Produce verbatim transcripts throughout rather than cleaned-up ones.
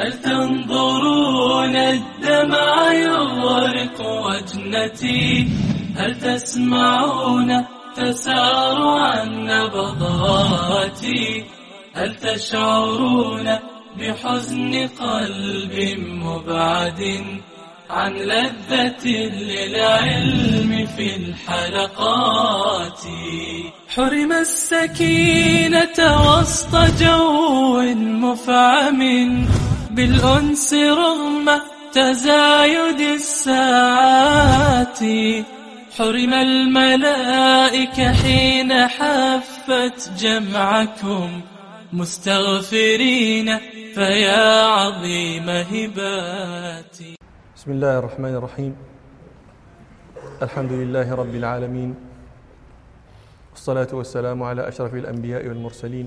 هل تنظرون الدمع يغرق وجنتي؟ هل تسمعون تسارع النبضات؟ هل تشعرون بحزن قلب مبعد عن لذة للعلم في الحلقات؟ حرم السكينة وسط جو مفعم بالأنس رغم تزايد الساعات. حرم الملائكة حين حفت جمعكم مستغفرين فيا عظيم هباتي. بسم الله الرحمن الرحيم. الحمد لله رب العالمين، والصلاة والسلام على أشرف الأنبياء والمرسلين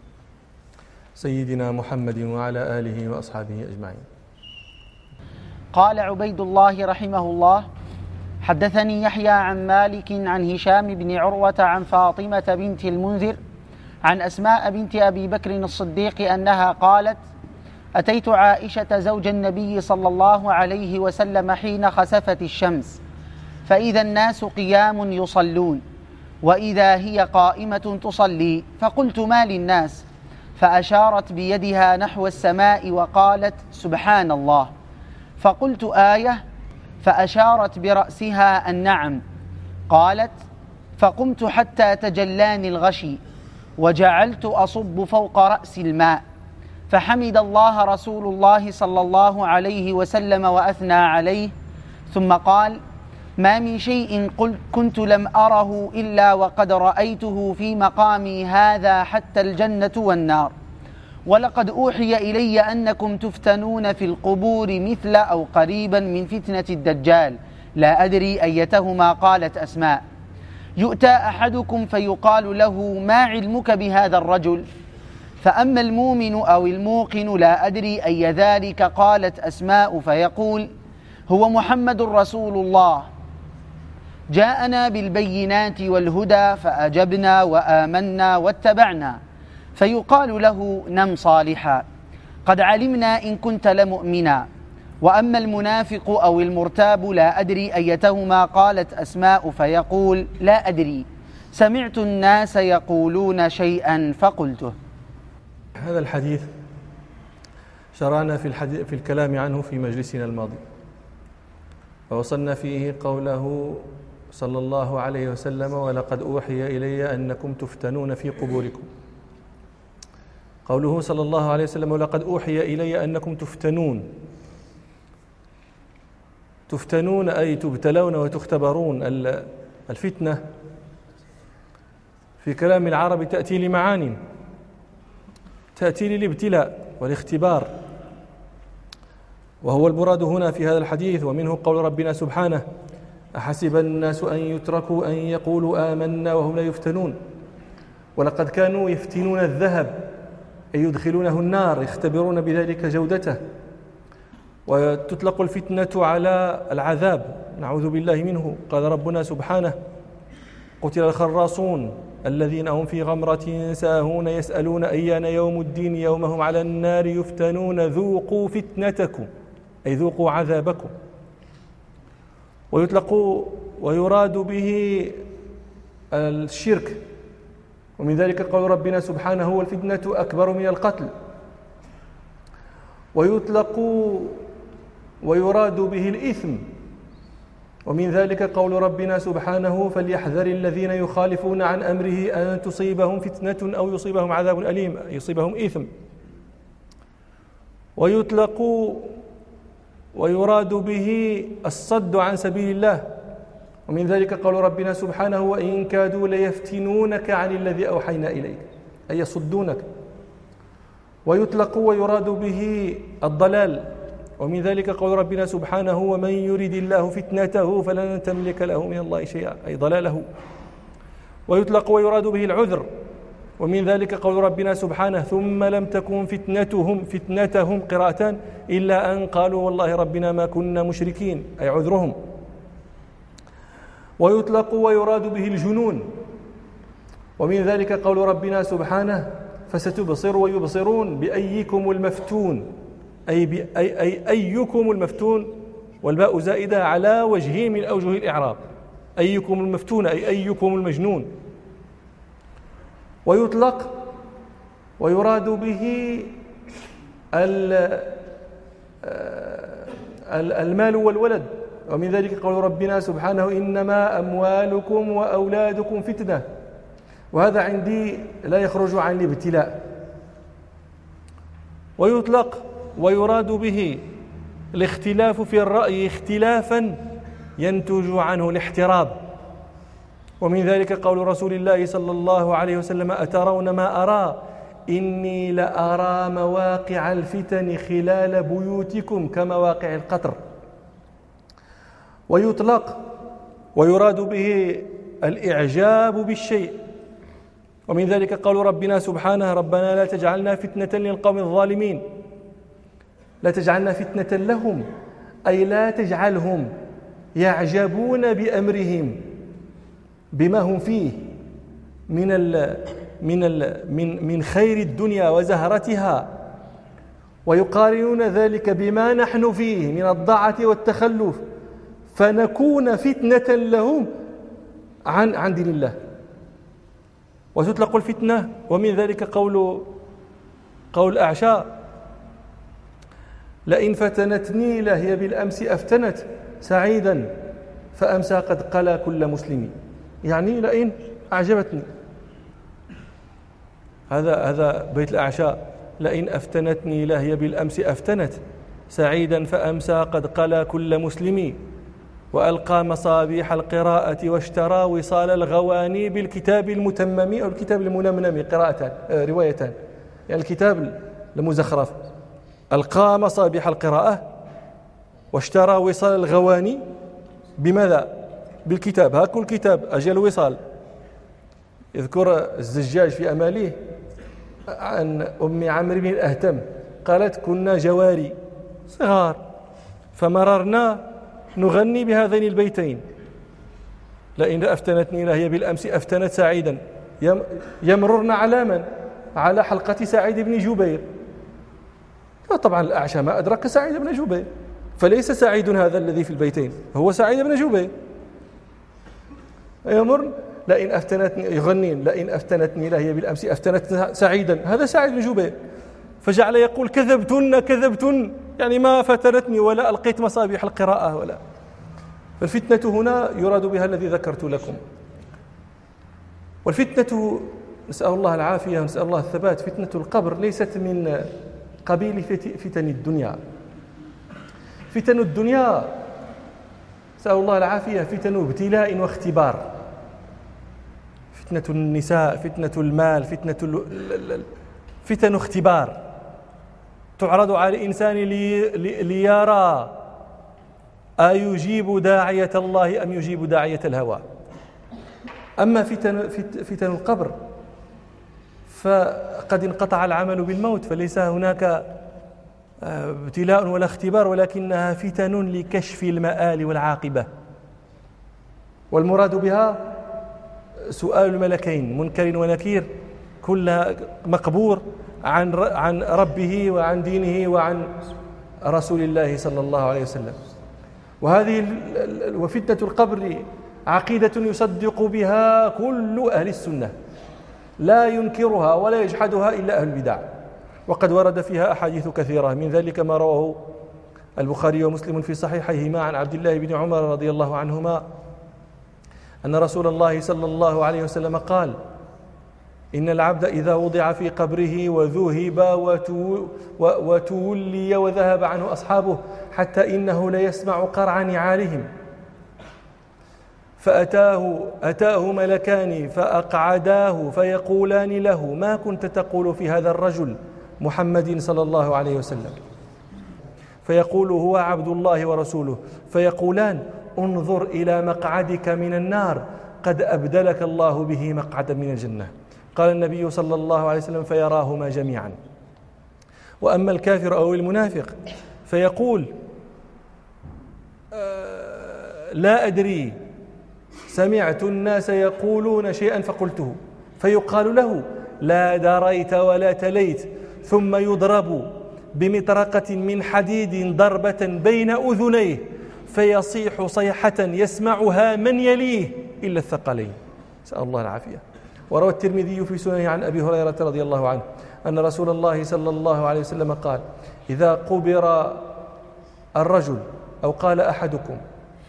سيدنا محمد وعلى آله وأصحابه أجمعين. قال عبيد الله رحمه الله: حدثني يحيى عن مالك عن هشام بن عروة عن فاطمة بنت المنذر عن أسماء بنت أبي بكر الصديق أنها قالت: أتيت عائشة زوج النبي صلى الله عليه وسلم حين خسفت الشمس، فإذا الناس قيام يصلون وإذا هي قائمة تصلي، فقلت: ما للناس؟ فأشارت بيدها نحو السماء وقالت: سبحان الله. فقلت: آية؟ فأشارت برأسها النعم. قالت: فقمت حتى تجلاني الغشي وجعلت أصب فوق رأس الماء، فحمد الله رسول الله صلى الله عليه وسلم وأثنى عليه، ثم قال: ما من شيء قلت كنت لم أره إلا وقد رأيته في مقامي هذا حتى الجنة والنار، ولقد أوحي إلي أنكم تفتنون في القبور مثل أو قريبا من فتنة الدجال، لا أدري أيتهما. قالت أسماء: يؤتى أحدكم فيقال له: ما علمك بهذا الرجل؟ فأما المؤمن أو الموقن لا أدري أي ذلك. قالت أسماء: فيقول: هو محمد رسول الله، جاءنا بالبينات والهدى فأجبنا وآمنا واتبعنا. فيقال له: نم صالحا، قد علمنا إن كنت لمؤمنا. وأما المنافق أو المرتاب لا أدري أيتهما. قالت أسماء: فيقول: لا أدري، سمعت الناس يقولون شيئا فقلته. هذا الحديث شرعنا في, الحديث في الكلام عنه في مجلسنا الماضي، ووصلنا فيه قوله صلى الله عليه وسلم: ولقد أوحي إلي أنكم تفتنون في قبوركم. قوله صلى الله عليه وسلم: ولقد أوحي إلي أنكم تفتنون، تفتنون أي تبتلون وتختبرون. الفتنة في كلام العرب تأتي لمعان، تأتي للابتلاء والاختبار، وهو المراد هنا في هذا الحديث. ومنه قول ربنا سبحانه: أحسب الناس أن يتركوا أن يقولوا آمنا وهم لا يفتنون. ولقد كانوا يفتنون الذهب أي يدخلونه النار، يختبرون بذلك جودته. وتطلق الفتنة على العذاب، نعوذ بالله منه. قال ربنا سبحانه: قتل الخراصون الذين هم في غمرة ساهون يسألون أيان يوم الدين يوم هم على النار يفتنون ذوقوا فتنتكم أي ذوقوا عذابكم. ويطلق ويراد به الشرك، ومن ذلك قول ربنا سبحانه: والفتنة أكبر من القتل. ويطلق ويراد به الإثم، ومن ذلك قول ربنا سبحانه: فليحذر الذين يخالفون عن أمره أن تصيبهم فتنة أو يصيبهم عذاب أليم، يصيبهم إثم. ويطلق ويراد به الصد عن سبيل الله، ومن ذلك قول ربنا سبحانه: وإن كادوا ليفتنونك عن الذي أوحينا إليك أي يصدونك. ويطلق ويراد به الضلال، ومن ذلك قول ربنا سبحانه: ومن يرد الله فتنته فلن تملك له من الله شيئا أي ضلاله. ويطلق ويراد به العذر، ومن ذلك قول ربنا سبحانه: ثم لم تكن فتنتهم فتنتهم قراءتان إلا أن قالوا والله ربنا ما كنا مشركين أي عذرهم. ويطلق ويراد به الجنون، ومن ذلك قول ربنا سبحانه: فستبصر ويبصرون بأيكم المفتون أي, بي أي, أي أيكم المفتون، والباء زائدة على وجه من أوجه الإعراب، أيكم المفتون أي أيكم المجنون. ويطلق ويراد به المال والولد، ومن ذلك قول ربنا سبحانه إنما أموالكم وأولادكم فتنة، وهذا عندي لا يخرج عن الابتلاء. ويطلق ويراد به الاختلاف في الرأي اختلافا ينتج عنه الاحتراب، ومن ذلك قول رسول الله صلى الله عليه وسلم أترون ما أرى إني لأرى مواقع الفتن خلال بيوتكم كمواقع القطر. ويطلق ويراد به الإعجاب بالشيء، ومن ذلك قول ربنا سبحانه ربنا لا تجعلنا فتنة للقوم الظالمين، لا تجعلنا فتنة لهم أي لا تجعلهم يعجبون بأمرهم بما هم فيه من ال من ال من من خير الدنيا وزهرتها، ويقارنون ذلك بما نحن فيه من الضاعة والتخلف، فنكون فتنة لهم عن عن دين الله. وتطلق الفتنة، ومن ذلك قول قول أعشى لئن فتنتني لهي بالأمس أفتنت سعيدا فأمسى قد قلى كل مسلم، يعني لئن أعجبتني. هذا هذا بيت الأعشى لئن أفتنتني لهي بالأمس أفتنت سعيدا فأمسى قد قلى كل مسلم، وألقى مصابيح القراءة واشترى وصال الغواني بالكتاب المتمم أو الكتاب المنمنم قراءتان روايتان، يعني الكتاب المزخرف. ألقى مصابيح القراءة واشترى وصال الغواني بماذا؟ بالكتاب. هاكو الكتاب أجل وصال. يذكر الزجاج في أماليه عن أم عمرو بن الأهتم قالت كنا جواري صغار فمررنا نغني بهذين البيتين لئن أفتنتني لهي بالأمس أفتنت سعيدا، يمررن على من؟ على حلقة سعيد بن جبير. طبعا الأعشى ما أدرك سعيد بن جبير، فليس سعيد هذا الذي في البيتين، هو سعيد بن جبير. يمر لئن أفتنتني يغنين لئن أفتنتني لهي بالأمس أفتنت سعيدا، هذا سعيد بن جبير. فجعل يقول كذبتن كذبتن، يعني ما فتنتني ولا ألقيت مصابيح القراءة ولا. فالفتنة هنا يراد بها الذي ذكرت لكم. والفتنة نسأل الله العافية ونسأل الله الثبات، فتنة القبر ليست من قبيل فتن الدنيا. فتن الدنيا نسأل الله العافية فتن ابتلاء واختبار، فتنة النساء، فتنة المال، فتنة فتن اختبار تعرض على الإنسان لي ليرى أيجيب داعية الله أم يجيب داعية الهوى. أما فتن, فتن القبر فقد انقطع العمل بالموت، فليس هناك ابتلاء ولا اختبار، ولكنها فتن لكشف المآل والعاقبة. والمراد بها سؤال الملكين منكر ونكير، كل مقبور عن عن ربه وعن دينه وعن رسول الله صلى الله عليه وسلم. وهذه وفتنة القبر عقيدة يصدق بها كل أهل السنة، لا ينكرها ولا يجحدها إلا أهل البدع، وقد ورد فيها أحاديث كثيرة، من ذلك ما رواه البخاري ومسلم في صحيحيهما عن عبد الله بن عمر رضي الله عنهما أن رسول الله صلى الله عليه وسلم قال إن العبد إذا وضع في قبره وذهب وتولي وذهب عنه أصحابه حتى إنه ليسمع قرع نعالهم فأتاه أتاه ملكان فأقعداه فيقولان له ما كنت تقول في هذا الرجل محمد صلى الله عليه وسلم؟ فيقول هو عبد الله ورسوله، فيقولان انظر إلى مقعدك من النار قد أبدلك الله به مقعدا من الجنة. قال النبي صلى الله عليه وسلم فيراهما جميعا. وأما الكافر أو المنافق فيقول آه لا أدري سمعت الناس يقولون شيئا فقلته، فيقال له لا دريت ولا تليت، ثم يضرب بمطرقة من حديد ضربة بين أذنيه فيصيح صيحة يسمعها من يليه إلا الثقلين، نسأل الله العافية. وروى الترمذي في سننه عن أبي هريرة رضي الله عنه أن رسول الله صلى الله عليه وسلم قال: إذا قبر الرجل أو قال أحدكم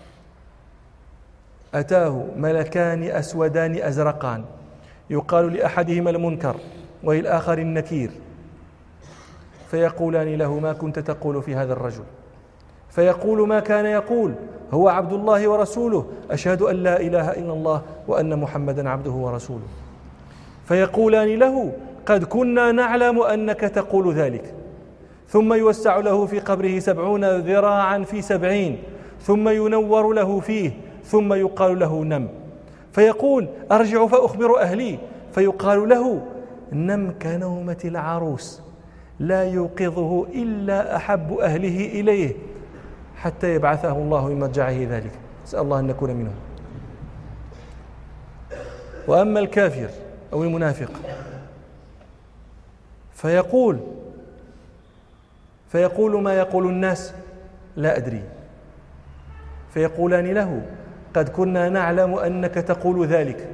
أتاه ملكان أسودان أزرقان يقال لأحدهما المنكر وللآخر النكير، فيقولان له: ما كنت تقول في هذا الرجل؟ فيقول: ما كان يقول، هو عبد الله ورسوله، أشهد أن لا إله إلا الله وأن محمدا عبده ورسوله. فيقولان له: قد كنا نعلم أنك تقول ذلك. ثم يوسع له في قبره سبعون ذراعا في سبعين، ثم ينور له فيه، ثم يقال له: نم. فيقول: أرجع فأخبر أهلي. فيقال له: نم كنومة العروس، لا يوقظه إلا أحب أهله إليه حتى يبعثه الله من مضجعه ذلك. نسأل الله أن نكون منهم. وأما الكافر أو المنافق فيقول فيقول ما يقول الناس لا أدري. فيقولان له: قد كنا نعلم أنك تقول ذلك.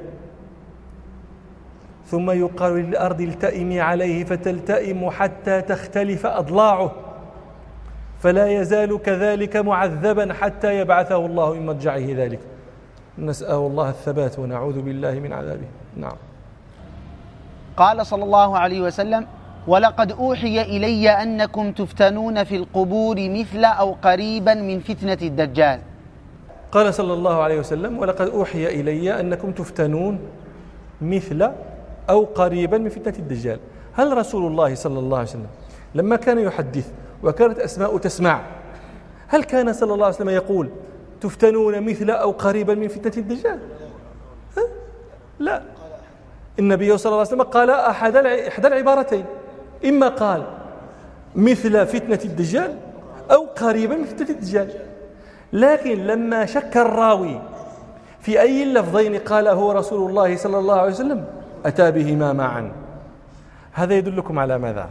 ثم يقال للأرض: التئمي عليه، فتلتئم حتى تختلف أضلاعه، فلا يزال كذلك معذبا حتى يبعثه الله من مضجعه ذلك. نسأل الله الثبات ونعوذ بالله من عذابه. نعم. قال صلى الله عليه وسلم: ولقد أوحي إلي أنكم تفتنون في القبور مثل أو قريبا من فتنة الدجال. قال صلى الله عليه وسلم: ولقد أوحي إلي أنكم تفتنون مثل أو قريبا من فتنة الدجال. هل رسول الله صلى الله عليه وسلم لما كان يحدث وكانت أسماء تسمع، هل كان صلى الله عليه وسلم يقول تفتنون مثل أو قريبا من فتنة الدجال؟ ها؟ لا، النبي صلى الله عليه وسلم قال أحد إحدى العبارتين، إما قال مثل فتنة الدجال أو قريبا من فتنة الدجال. لكن لما شك الراوي في أي اللفظين قاله رسول الله صلى الله عليه وسلم أتى بهما معا. هذا يدلكم على ماذا؟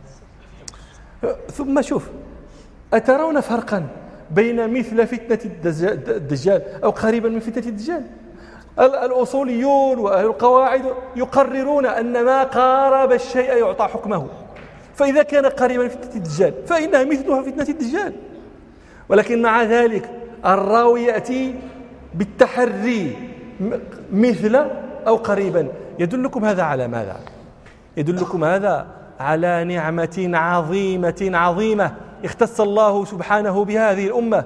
ثم شوف، أترون فرقا بين مثل فتنة الدجال أو قريبا من فتنة الدجال؟ الأصوليون وأهل القواعد يقررون أن ما قارب الشيء يعطى حكمه، فإذا كان قريبا من فتنة الدجال فإنها مثلها فتنة الدجال. ولكن مع ذلك الراوي يأتي بالتحري مثل أو قريبا. يدلكم هذا على ماذا؟ يدلكم هذا على نعمة عظيمة عظيمة اختص الله سبحانه بهذه الأمة.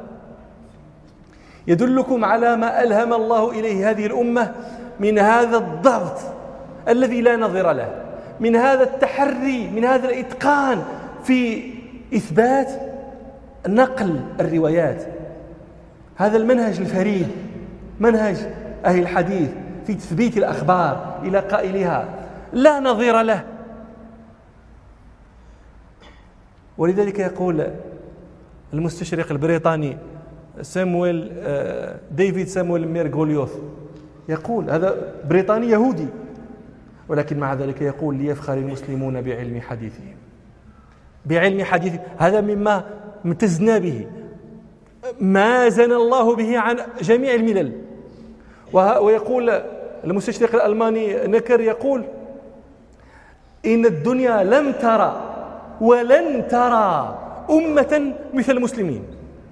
يدلكم على ما ألهم الله إليه هذه الأمة من هذا الضبط الذي لا نظير له، من هذا التحري، من هذا الإتقان في إثبات نقل الروايات. هذا المنهج الفريد، منهج أهل الحديث في تثبيت الأخبار إلى قائلها، لا نظير له. ولذلك يقول المستشرق البريطاني سامويل ديفيد سامويل ميرغوليوث، يقول هذا بريطاني يهودي، ولكن مع ذلك يقول: ليفخر المسلمون بعلم حديثهم، بعلم حديث. هذا مما امتزنا به، ما زن الله به عن جميع الملل. ويقول المستشرق الألماني نكر، يقول: إن الدنيا لم ترى ولن ترى أمة مثل المسلمين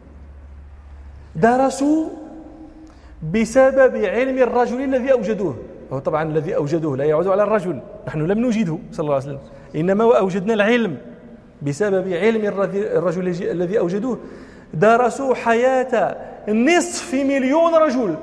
درسوا بسبب علم الرجل الذي أوجدوه. هو طبعا الذي أوجدوه لا يعود على الرجل، نحن لم نوجده صلى الله عليه وسلم، إنما أوجدنا العلم بسبب علم الرجل الذي أوجدوه. درسوا حياة نصف مليون رجل،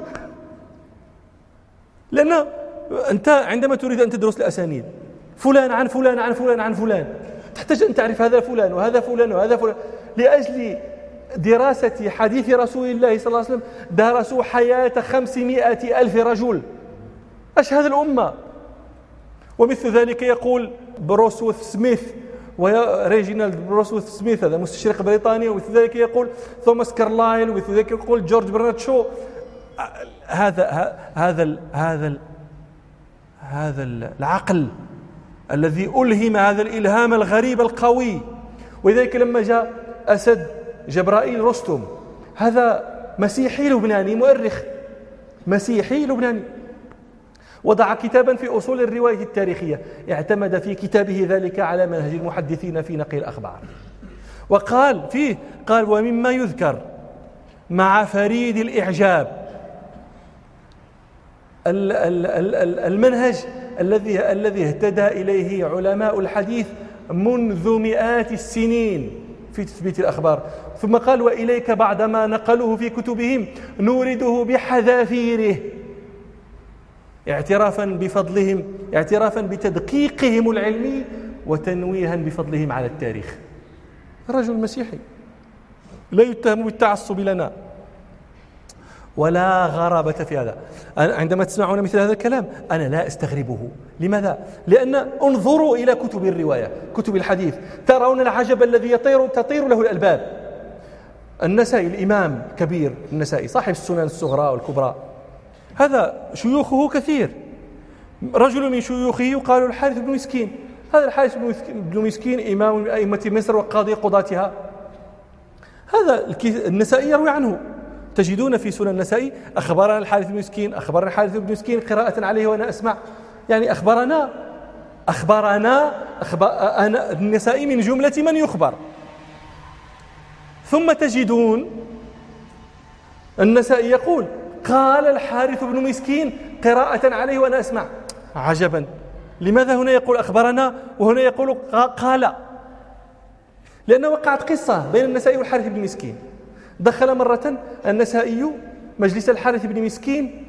لأن أنت عندما تريد أن تدرس الأسانيد فلان عن فلان عن فلان عن فلان تحتاج أن تعرف هذا فلان وهذا فلان وهذا فلان. لأجل دراسة حديث رسول الله صلى الله عليه وسلم درسوا حياة خمسمائة ألف رجل، أشهد الأمة. ومثل ذلك يقول بروسوث سميث وريجينالد بروسوث سميث، هذا مستشرق بريطاني، ومثل ذلك يقول توماس كارلايل، ومثل ذلك يقول جورج برنارد شو. هذا هذا هذا هذا العقل الذي ألهم هذا الإلهام الغريب القوي ولذلك لما جاء أسد جبرائيل رستم، هذا مسيحي لبناني مؤرخ مسيحي لبناني، وضع كتابا في أصول الرواية التاريخية، اعتمد في كتابه ذلك على منهج المحدثين في نقل الأخبار، وقال فيه قال: ومما يذكر مع فريد الإعجاب المنهج الذي الذي اهتدى إليه علماء الحديث منذ مئات السنين في تثبيت الأخبار. ثم قال: وإليك بعد ما نقلوه في كتبهم نورده بحذافيره، اعترافا بفضلهم، اعترافا بتدقيقهم العلمي، وتنويها بفضلهم على التاريخ. رجل مسيحي لا يتهم بالتعصب لنا ولا غرابة في هذا. عندما تسمعون مثل هذا الكلام أنا لا أستغربه. لماذا؟ لأن انظروا إلى كتب الرواية، كتب الحديث، ترون العجب الذي يطير تطير له الألباب. النسائي، الإمام كبير النسائي صاحب السنن الصغرى والكبرى، هذا شيوخه كثير. رجل من شيوخه يقال الحارث بن مسكين. هذا الحارث بن مسكين إمام من أئمة مصر وقاضي قضاتها. هذا النسائي يروي عنه، تجدون في سنن النسائي: أخبرنا الحارث بن مسكين، أخبرنا الحارث بن مسكين قراءة عليه وأنا أسمع. يعني أخبرنا أخبرنا أخبر أنا النسائي من جملة من يخبر. ثم تجدون النسائي يقول: قال الحارث بن مسكين قراءة عليه وأنا أسمع. عجبا، لماذا هنا يقول أخبرنا وهنا يقول قال؟ لأن وقعت قصة بين النسائي والحارث بن مسكين. دخل مرة النسائي مجلس الحارث بن مسكين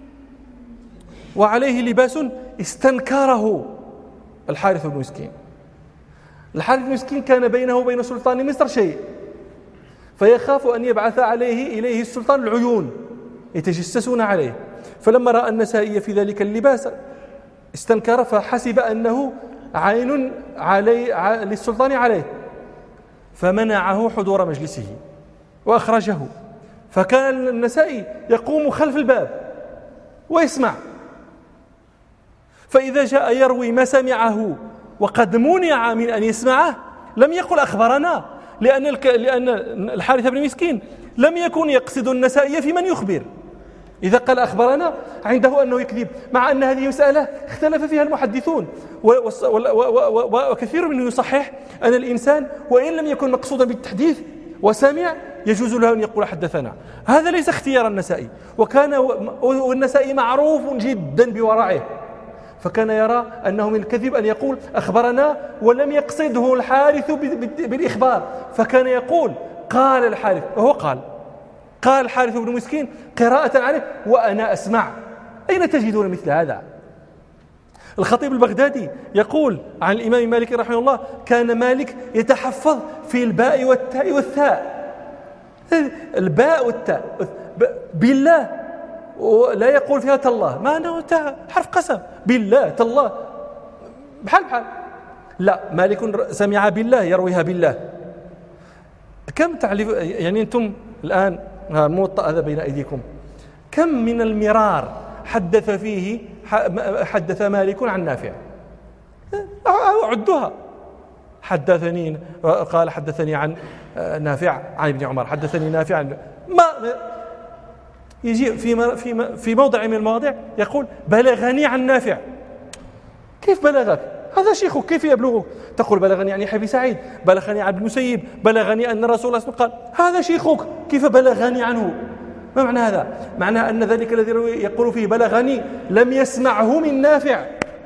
وعليه لباس استنكره الحارث بن مسكين. الحارث بن مسكين كان بينه وبين سلطان مصر شيء، فيخاف أن يبعث عليه إليه السلطان العيون يتجسسون عليه. فلما رأى النسائي في ذلك اللباس استنكر، فحسب أنه عين علي للسلطان عليه، فمنعه حضور مجلسه وأخرجه. فكان النسائي يقوم خلف الباب ويسمع، فإذا جاء يروي ما سمعه وقد منع من أن يسمعه لم يقل أخبرنا، لأن لأن الحارث بن مسكين لم يكن يقصد النسائي في من يخبر. إذا قال أخبرنا عنده أنه يكذب، مع أن هذه مسألة اختلف فيها المحدثون، وكثير منهم يصحح أن الإنسان وإن لم يكن مقصودا بالتحديث وسمع يجوز له أن يقول حدثنا. هذا ليس اختيار النسائي، وكان والنسائي معروف جدا بورعه، فكان يرى أنه من الكذب أن يقول أخبرنا ولم يقصده الحارث بالإخبار، فكان يقول قال الحارث، وهو قال قال الحارث بن مسكين قراءة عليه وأنا أسمع. أين تجدون مثل هذا؟ الخطيب البغدادي يقول عن الإمام مالك رحمه الله: كان مالك يتحفظ في الباء والتاء والثاء. الباء والتاء بالله، لا يقول فيها تالله، ما أنه حرف قسم، بالله تالله بحال بحال. لا، مالك سمع بالله يرويها بالله. كم تعرف يعني أنتم الآن موطأ هذا بين أيديكم، كم من المرار حدث فيه حدث مالك عن نافع؟ عدها. حدثني قال حدثني عن نافع عن ابن عمر، حدثني نافع عن ما يجي في في في موضع من المواضع يقول بلغني عن نافع. كيف بلغك؟ هذا شيخك، كيف يبلغه؟ تقول بلغني عن يحيى بن سعيد، بلغني عن ابن المسيب، بلغني أن رسول الله صلى الله عليه وسلم قال. هذا شيخك، كيف بلغني عنه؟ ما معنى هذا؟ معنى أن ذلك الذي يقول فيه بلغني لم يسمعه من نافع،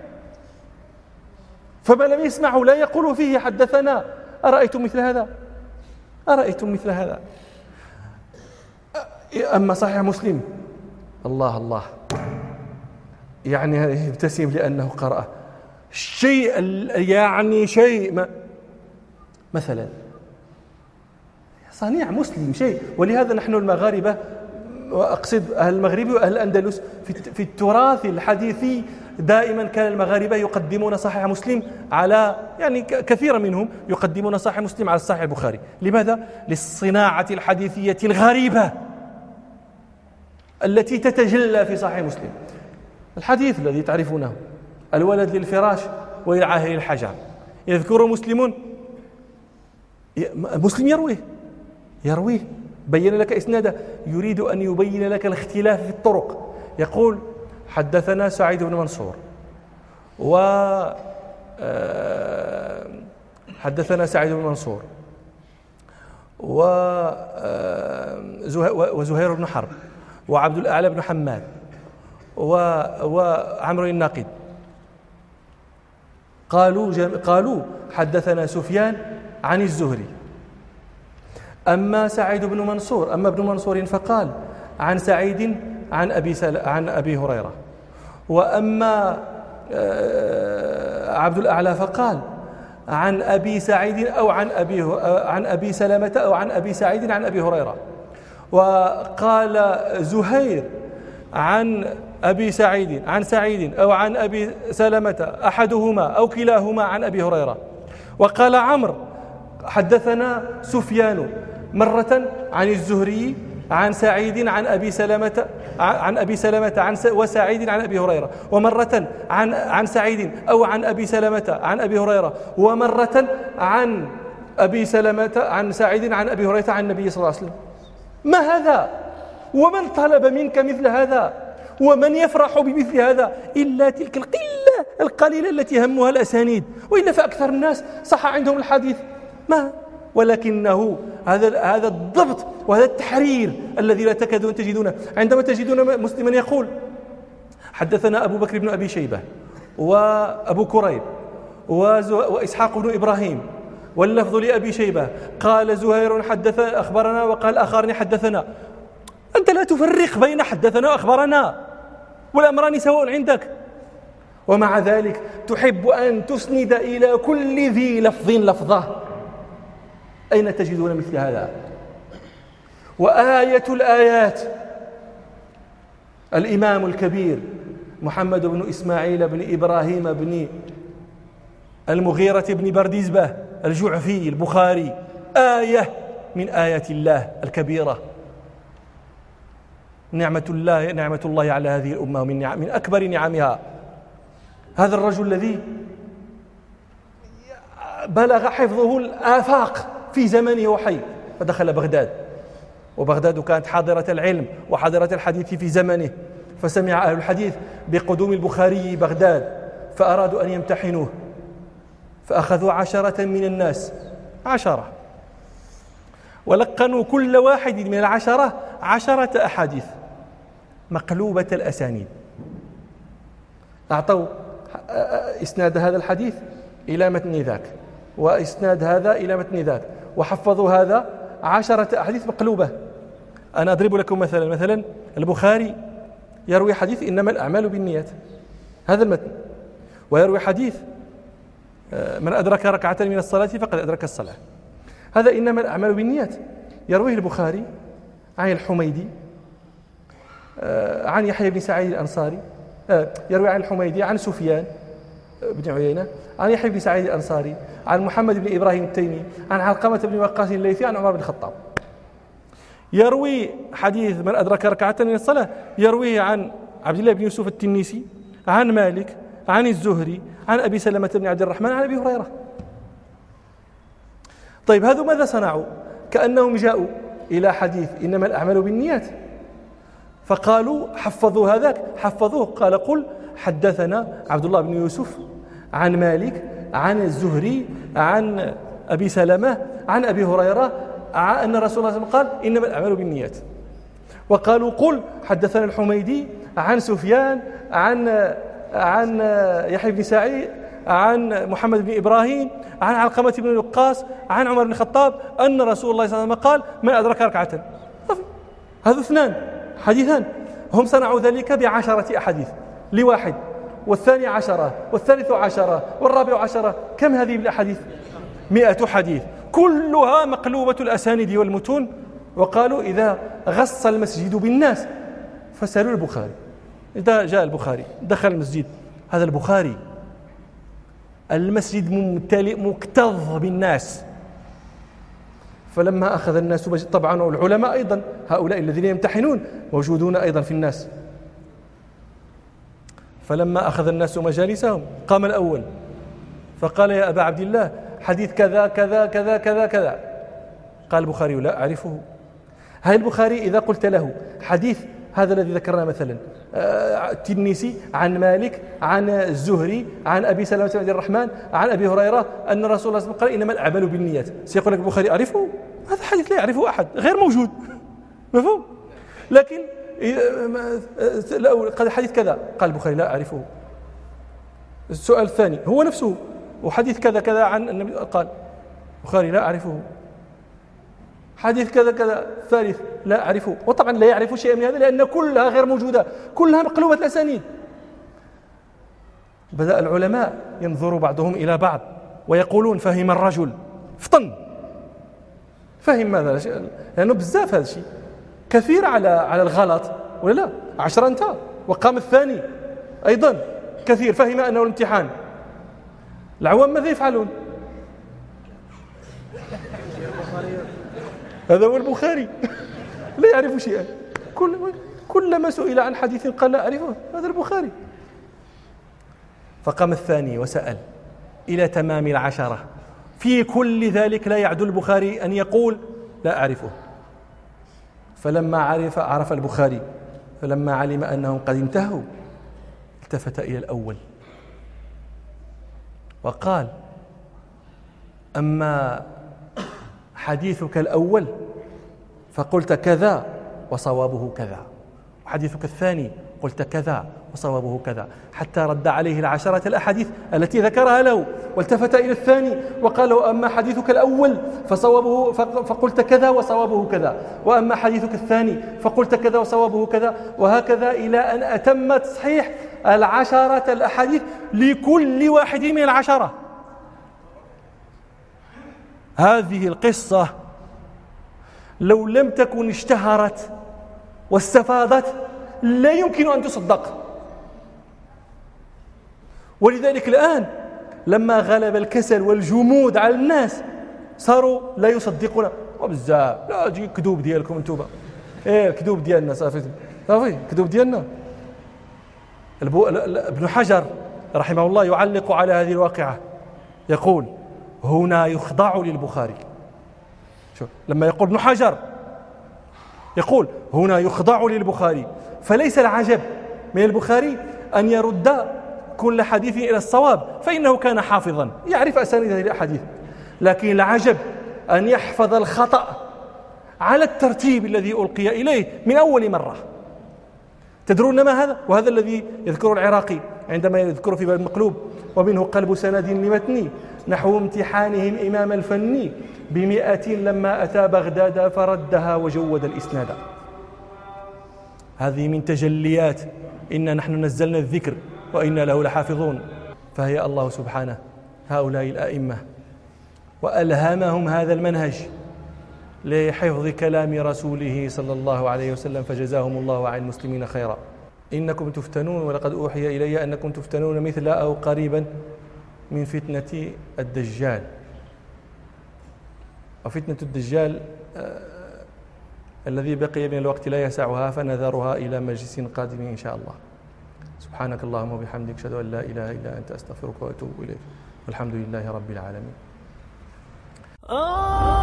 فما لم يسمعه لا يقول فيه حدثنا. أرأيتم مثل هذا؟ أرأيتم مثل هذا؟ أما صحيح مسلم، الله الله، يعني يبتسم لأنه قرأ شيء، يعني شيء ما مثلا صنيع مسلم شيء. ولهذا نحن المغاربة، وأقصد أهل المغرب وأهل الأندلس، في التراث الحديثي دائما كان المغاربة يقدمون صحيح مسلم على، يعني كثيرا منهم يقدمون صحيح مسلم على الصحيح البخاري. لماذا؟ للصناعة الحديثية الغريبة التي تتجلى في صحيح مسلم. الحديث الذي تعرفونه: الولد للفراش ويرعاه للحجر. يذكر مسلم مسلم يرويه يرويه بين لك إسناده، يريد أن يبين لك الاختلاف في الطرق. يقول حدثنا سعيد بن منصور و حدثنا سعيد بن منصور وزهير بن حرب وعبد الأعلى بن حماد وعمرو الناقد قالوا قالوا حدثنا سفيان عن الزهري. أما سعيد بن منصور أما ابن منصور فقال عن سعيد عن أبي عن أبي هريرة. وأما عبد الأعلى فقال عن أبي سعيد أو عن أبي عن أبي سلمة أو عن أبي سعيد عن أبي هريرة. وقال زهير عن أبي سعيد عن سعيد أو عن أبي سلمة أحدهما أو كلاهما عن أبي هريرة. وقال عمرو حدثنا سفيان مرة عن الزهري عن سعيد عن أبي سلمة عن أبي سلمة عن وسعيد عن أبي هريرة، ومرة عن عن سعيد أو عن أبي سلمة عن أبي هريرة، ومرة عن أبي سلمة عن سعيد عن أبي هريرة عن النبي صلى الله عليه وسلم. ما هذا؟ ومن طلب منك مثل هذا؟ ومن يفرح بمثل هذا إلا تلك القلة القليلة التي همها الأسانيد، وإلا فأكثر الناس صح عندهم الحديث ما ولكنه هذا هذا الضبط وهذا التحرير الذي لا تكادون تجدونه. عندما تجدون مسلما يقول حدثنا أبو بكر بن أبي شيبة وأبو كريب وإسحاق بن إبراهيم واللفظ لأبي شيبة قال زهير حدث أخبرنا وقال آخرني حدثنا، أنت لا تفرق بين حدثنا وأخبرنا والأمران سواء عندك، ومع ذلك تحب أن تسند إلى كل ذي لفظ لفظه. أين تجدون مثل هذا؟ وآية الآيات الإمام الكبير محمد بن إسماعيل بن إبراهيم بن المغيرة بن برديزبة الجعفي البخاري آية من آيات الله الكبيرة، نعمة الله نعمة الله على هذه الأمة من, نعم من أكبر نعمها. هذا الرجل الذي بلغ حفظه الآفاق في زمنه وحي، فدخل بغداد، وبغداد كانت حاضرة العلم وحاضرة الحديث في زمنه، فسمع أهل الحديث بقدوم البخاري بغداد فأرادوا أن يمتحنوه، فأخذوا عشرة من الناس عشرة ولقنوا كل واحد من العشرة عشرة أحاديث مقلوبة الأسانيد، أعطوا إسناد هذا الحديث إلى متن ذاك وإسناد هذا إلى متن ذاك، وحفظوا هذا عشرة أحاديث مقلوبة. أنا أضرب لكم مثلا مثلا البخاري يروي حديث إنما الأعمال بالنيات، هذا المتن، ويروي حديث من أدرك ركعة من الصلاة فقد أدرك الصلاة، هذا إنما الأعمال بالنيات، يرويه البخاري عن الحميدي عن يحيى بن سعيد الأنصاري، يروي عن الحميدي عن سفيان بن عيينة عن يحيى بن سعيد الأنصاري عن محمد بن إبراهيم التيمي عن علقمة بن وقاص الليثي عن عمر بن الخطاب. يروي حديث من أدرك ركعة من الصلاة يرويه عن عبد الله بن يوسف التنيسي عن مالك عن الزهري عن أبي سلمة بن عبد الرحمن عن أبي هريرة. طيب هذا ماذا صنعوا؟ كأنهم جاءوا إلى حديث إنما الأعمال بالنيات فقالوا حفظوا هذاك حفظوه، قال قل حدثنا عبد الله بن يوسف عن مالك عن الزهري عن أبي سلمة عن أبي هريرة أن رسول الله صلى الله عليه وسلم قال إنما الأعمال بالنيات. وقالوا قل حدثنا الحميدي عن سفيان عن عن يحيى بن سعيد عن محمد بن إبراهيم عن علقمة بن وقاص عن عمر بن الخطاب أن رسول الله صلى الله عليه وسلم قال من أدرك ركعة. هذا اثنان حديثان، هم صنعوا ذلك بعشرة أحاديث لواحد، والثاني عشرة والثالث عشرة والرابع عشرة. كم هذه الأحاديث؟ مئة حديث كلها مقلوبة الأسانيد والمتون. وقالوا إذا غص المسجد بالناس فسألوا البخاري. إذا جاء البخاري دخل المسجد، هذا البخاري المسجد ممتلئ مكتظ بالناس، فلما أخذ الناس طبعا والعلماء أيضا هؤلاء الذين يمتحنون موجودون أيضا في الناس، فلما أخذ الناس مجالسهم قام الأول فقال يا أبا عبد الله حديث كذا كذا كذا كذا كذا، قال البخاري لا أعرفه. هل البخاري إذا قلت له حديث هذا الذي ذكرنا مثلا التنيسي عن مالك عن الزهري عن أبي سلمة بن الرحمن عن أبي هريرة أن رسول الله صلى الله عليه وسلم قال إنما الأعمال بالنيات، سيقول لك البخاري أعرفه؟ هذا حديث لا يعرفه أحد، غير موجود، مفهوم؟ لكن قال حديث كذا قال البخاري لا أعرفه. السؤال الثاني هو نفسه، وحديث كذا كذا عن النبي قال البخاري لا أعرفه. حديث كذا كذا ثالث لا أعرفه. وطبعا لا يعرف شيئا من هذا لأن كلها غير موجودة، كلها مقلوبة الأسانيد. بدأ العلماء ينظر بعضهم إلى بعض ويقولون فهم الرجل، فطن فهم ماذا، لأنه بزاف هذا الشيء كثير على على الغلط ولا لا؟ عشرة أنت وقام الثاني أيضا كثير، فهم أنه الامتحان. العوام ماذا يفعلون؟ هذا هو البخاري لا يعرف شيئا، كل كلما سئل عن حديث قال لا أعرفه، هذا البخاري. فقام الثاني وسأل إلى تمام العشرة، في كل ذلك لا يعدو البخاري أن يقول لا أعرفه. فلما عرف عرف البخاري فلما علم أنهم قد انتهوا التفت إلى الأول وقال أما حديثك الأول فقلت كذا وصوابه كذا، وحديثك الثاني قلت كذا وصوابه كذا، حتى رد عليه العشرة الأحاديث التي ذكرها له، والتفت إلى الثاني وقال له أما حديثك الأول فصوابه فقلت كذا وصوابه كذا، وأما حديثك الثاني فقلت كذا وصوابه كذا، وهكذا إلى أن أتم تصحيح العشرة الأحاديث لكل واحد من العشرة. هذه القصة لو لم تكن اشتهرت واستفاضت لا يمكن أن تصدق. ولذلك الآن لما غلب الكسل والجمود على الناس صاروا لا يصدقون وبزاف، لا جي كذوب ديالكم انتوبه، ايه الكذوب ديالنا صافي صافي كذوب ديالنا. ابن حجر رحمه الله يعلق على هذه الواقعة يقول هنا يخضع للبخاري. شوف لما يقول ابن حجر يقول هنا يخضع للبخاري، فليس العجب من البخاري أن يرد كل حديث إلى الصواب، فإنه كان حافظا يعرف أسانيد هذه الأحاديث، لكن العجب أن يحفظ الخطأ على الترتيب الذي ألقي إليه من أول مرة. تدرون ما هذا؟ وهذا الذي يذكره العراقي عندما يذكر في باب المقلوب ومنه قلب سند لمتني نحو امتحانه الإمام الفني بمئة لما أتى بغداد فردها وجود الإسناد. هذه من تجليات إنا نحن نزلنا الذكر وإنا له لحافظون. فهي الله سبحانه هؤلاء الأئمة وألهمهم هذا المنهج لحفظ كلام رسوله صلى الله عليه وسلم، فجزاهم الله عن المسلمين خيرا. إنكم تفتنون ولقد أوحي إلي أنكم تفتنون مثل أو قريبا من فتنة الدجال. وفتنة الدجال آه الذي بقي من الوقت لا يسعها، فنذرها إلى مجلس قادم إن شاء الله. سبحانك اللهم وبحمدك أشهد أن لا إله إلا أنت أستغفرك وأتوب إليك، والحمد لله رب العالمين.